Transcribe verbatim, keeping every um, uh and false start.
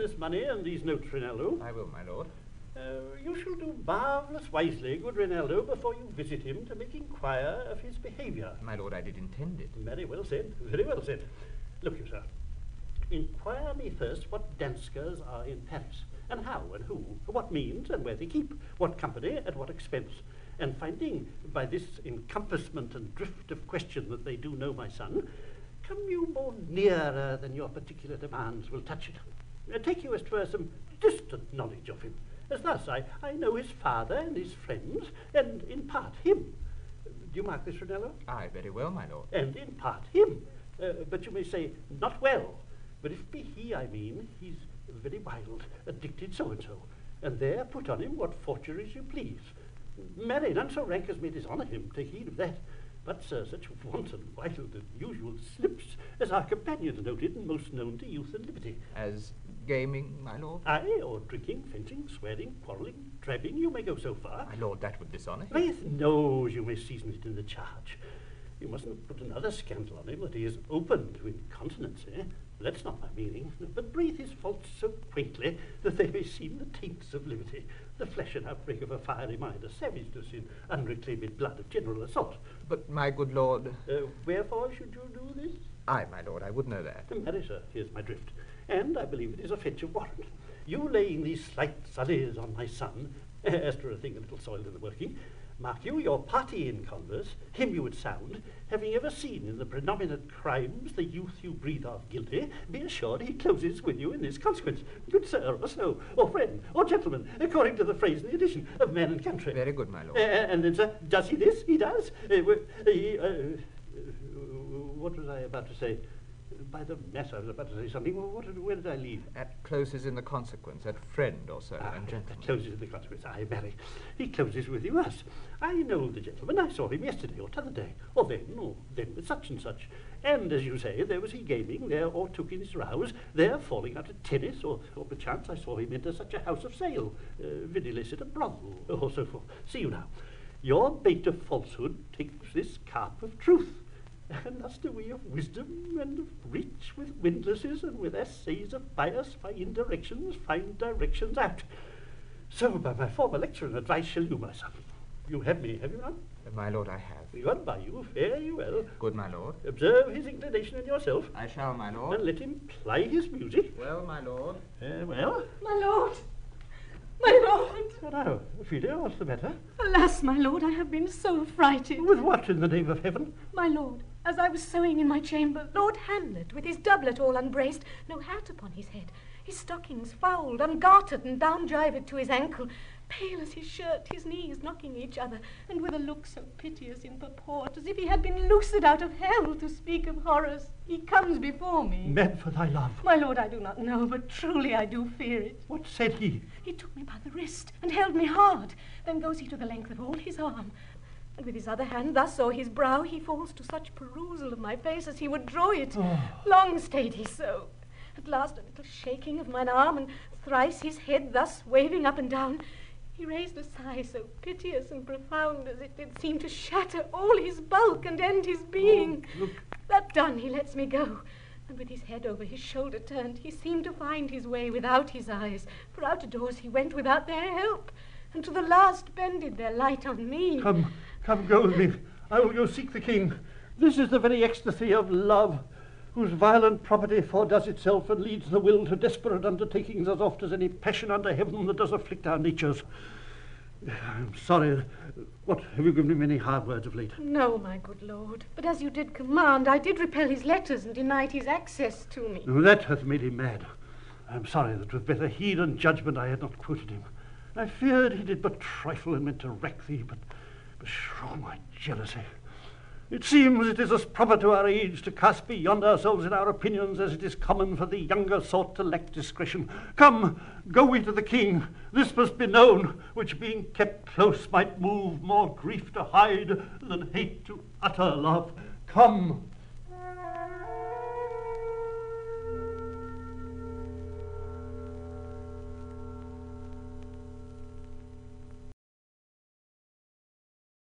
this money and these notes, Rinaldo. I will, my lord. Uh, you shall do marvellous wisely, good Rinaldo, before you visit him to make inquire of his behaviour. My lord, I did intend it. Very well said, very well said. Look you, sir. Inquire me first what Danskers are in Paris, and how and who, what means and where they keep, what company at what expense. And finding by this encompassment and drift of question that they do know my son, come you more nearer than your particular demands will touch it. Uh, take you as 'twere some distant knowledge of him. As thus I, I know his father and his friends, and in part him. Do you mark this, Rinaldo? Aye, very well, my lord. And in part him. Uh, but you may say, not well. But if be he, I mean, he's very wild, addicted so-and-so. And there put on him what forgeries you please. Marry, none so rank as may dishonour him, take heed of that. But, sir, such wanton, wild, and usual slips as our companions noted and most known to youth and liberty. As gaming, my lord? Aye, or drinking, fencing, swearing, quarrelling, trapping, you may go so far. My lord, that would dishonour him. Faith knows you may season it in the charge. You mustn't put another scandal on him that he is open to incontinence, eh? That's not my meaning, but breathe his faults so quaintly that they may seem the taints of liberty, the flesh and outbreak of a fiery mind, a savageness in unreclaimed blood of general assault. But, my good lord... Uh, wherefore should you do this? Aye, my lord, I would know that. Marry, sir, here's my drift, and I believe it is a fetch of warrant. You laying these slight sullies on my son, as to a thing a little soiled in the working, mark you, your party in converse, him you would sound, having ever seen in the predominant crimes the youth you breathe of guilty, be assured he closes with you in this consequence, good sir, or so, or friend, or gentleman, according to the phrase in the edition of Man and Country. Very good, my lord. Uh, and then, sir, does he this? He does. Uh, w- he, uh, uh, what was I about to say? By the mess, I was about to say something. Well, what did, where did I leave? At closes in the consequence, at friend or so, Ah, and gentleman. that closes in the consequence. I marry. He closes with you us. I know the gentleman. I saw him yesterday or t'other day, or then, or then with such and such. And, as you say, there was he gaming, there or took in his rouse, there falling out at tennis, or, or perchance I saw him enter such a house of sale, uh, vidilis at a brothel, or so forth. See you now. Your bait of falsehood takes this carp of truth. And thus do we of wisdom and of reach with windlasses and with essays of bias by indirections find directions out. So by my former lecture and advice shall you, my son. You have me, have you not? Uh, my lord, I have. Gone by you, fare you well. Good, my lord. Observe his inclination in yourself, I shall, my lord. and let him ply his music. Well, my lord. Uh, well, My lord! My lord! what now, Ophelia, what's the matter? Alas, my lord, I have been so frighted. With what in the name of heaven? My lord, as I was sewing in my chamber, Lord Hamlet, with his doublet all unbraced, no hat upon his head, his stockings fouled, ungartered, and down-gyved to his ankle, pale as his shirt, his knees knocking each other, and with a look so piteous in purport, as if he had been loosed out of hell, to speak of horrors, he comes before me. Mad for thy love. My lord, I do not know, but truly I do fear it. What said he? He took me by the wrist, and held me hard. Then goes he to the length of all his arm, and with his other hand thus o'er his brow he falls to such perusal of my face as he would draw it. Oh. Long stayed he so. At last a little shaking of mine arm, and thrice his head thus waving up and down, he raised a sigh so piteous and profound as it did seem to shatter all his bulk and end his being. Oh, look. That done, he lets me go, and with his head over his shoulder turned, he seemed to find his way without his eyes, for out of doors he went without their help, and to the last bended their light on me. Come, come, go with me. I will go seek the king. This is the very ecstasy of love, whose violent property foredoes itself and leads the will to desperate undertakings as oft as any passion under heaven that does afflict our natures. I'm sorry. What, have you given him any hard words of late? No, my good lord, but as you did command, I did repel his letters and denied his access to me. No, that hath made him mad. I'm sorry that with better heed and judgment I had not quoted him. I feared he did but trifle and meant to wreck thee, but, but shrew my jealousy. It seems it is as proper to our age to cast beyond ourselves in our opinions as it is common for the younger sort to lack discretion. Come, go we to the king. This must be known, which being kept close might move more grief to hide than hate to utter love. Come.